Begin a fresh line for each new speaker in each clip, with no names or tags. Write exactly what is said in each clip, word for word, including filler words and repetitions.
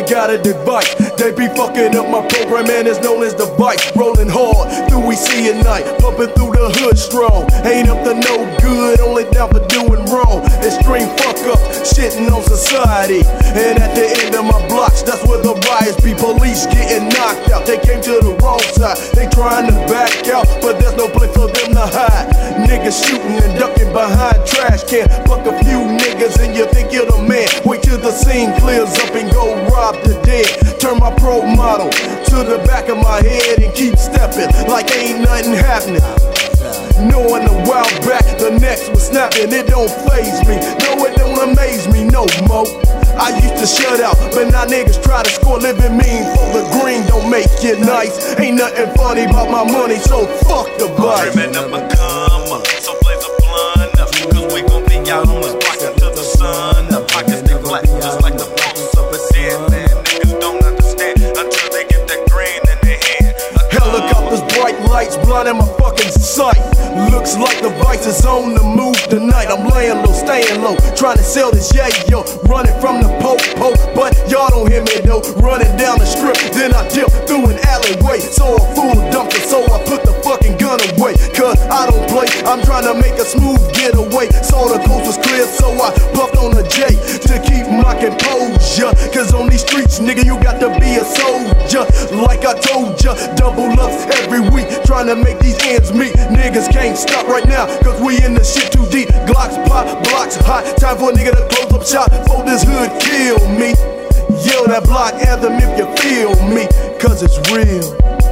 got a device. They be fucking up my program and it's known as the vice. Rolling hard through we see at night, pumping through the hood strong. Ain't up to no good, only down for doing wrong. Extreme fuck up, shitting on society. And at the end of my blocks, that's where the riots be. Police getting knocked out, they came to the wrong side. They trying to back out, but there's no place for them to hide. Niggas shooting and ducking behind trash can. Fuck a few niggas and you think you're the man. Wait till the scene clears up and go rob the dead. Turn my pro model to the back of my head and keep stepping like ain't nothing happening. Knowing a while back the next was snapping, it don't faze me. No, it don't amaze me no more. I used to shut out, but now niggas try to score. Living mean for the green don't make it nice. Ain't nothing funny about my money, so fuck the vice.
Dreaming of a come up, so blaze a blunt up, cause we gon' be out on this block until the sun up. Pockets they black, just like the pulse of a dead man. Niggas don't understand until they get that green in their hand.
Helicopters, bright lights, blinding my fucking sight. Looks like the vice is on the move tonight. I'm laying low, staying low, trying to sell this yayo. Running from the po-po, but y'all don't hear me though. Running down the strip, then I dip through an alleyway. So a fool dumped it, so I put the fucking gun away. Cause I don't play, I'm trying to make a smooth getaway. Saw the coast was clear, so I puffed on the J to keep my composure. Cause on these streets, nigga, you got to be a soldier. Like I told ya, double ups every week, trying to make these ends meet. Niggas can't stop right now, cause we in the shit too deep. Glocks pop, blocks hot, time for a nigga to close up shop. For this hood kill me. Yell that block anthem if you feel me, cause it's real.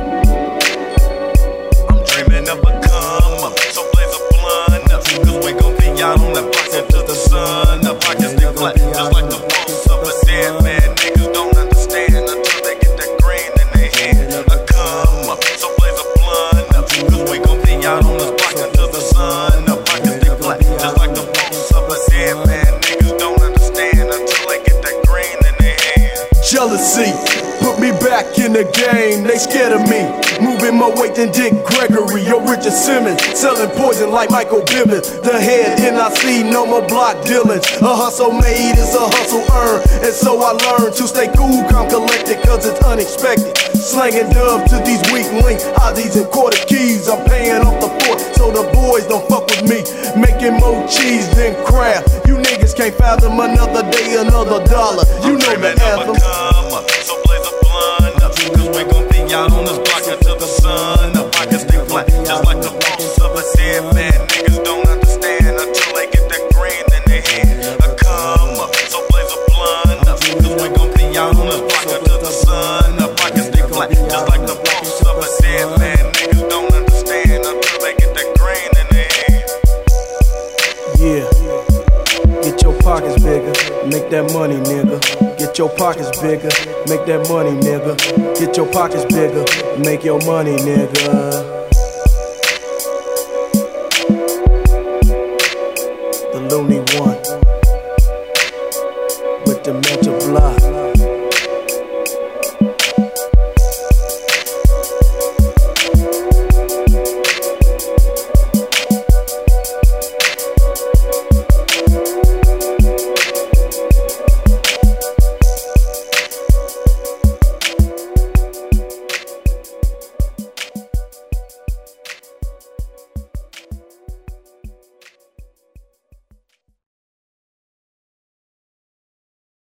I'm dreaming of a come up, so blaze a blunt up, cause we gon' be out on that block until the sun up. Pockets they black, just like the pulse of a dead man. Niggas don't understand until they get that green in their hand. A come up, so blaze a blunt up, cause we gon' be out on this block until the sun up. Pockets they black, just like the pulse of a dead man. Niggas don't understand until they get that green in their hand.
Jealousy put me back in the game, they scared of me. Moving more weight than Dick Gregory or Richard Simmons. Selling poison like Michael Bivins. The head N I C, no more block dealings. A hustle made is a hustle earned. And so I learned to stay cool, calm, collected, cause it's unexpected. Slanging dub to these weak links, Aussies and quarter keys. I'm paying off the fort so the boys don't fuck with me. Making more cheese than crab. You niggas can't fathom another day, another dollar. You know the anthem.
So blaze a blunt up, cause we gon' be out on this block until the sun up. Pockets they black, just like the pulse of a dead man. Niggas don't understand until they get that green in their hand. I come up, so blaze a blunt up, cause we gon' be out on this block until the sun up. Pockets they black, just like the pulse of a dead man. Niggas don't understand until they get that green in their hand.
Yeah, get your pockets bigger, make that money, nigga. Get your pockets bigger, make that money, nigga. Get your pockets bigger, make your money, nigga.